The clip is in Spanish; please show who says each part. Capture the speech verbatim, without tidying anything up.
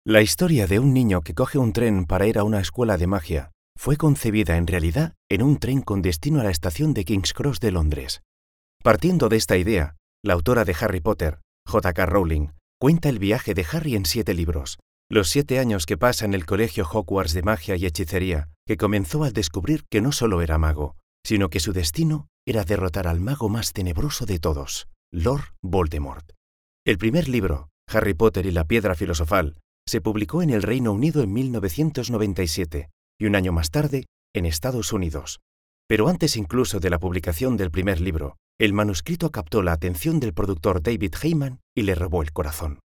Speaker 1: La historia de un niño que coge un tren para ir a una escuela de magia fue concebida en realidad en un tren con destino a la estación de King's Cross de Londres. Partiendo de esta idea, la autora de Harry Potter, J K Rowling, cuenta el viaje de Harry en siete libros, los siete años que pasa en el colegio Hogwarts de magia y hechicería, que comenzó al descubrir que no solo era mago, sino que su destino era derrotar al mago más tenebroso de todos, Lord Voldemort. El primer libro, Harry Potter y la Piedra Filosofal, se publicó en el Reino Unido en mil novecientos noventa y siete y un año más tarde en Estados Unidos. Pero antes incluso de la publicación del primer libro, el manuscrito captó la atención del productor David Heyman y le robó el corazón.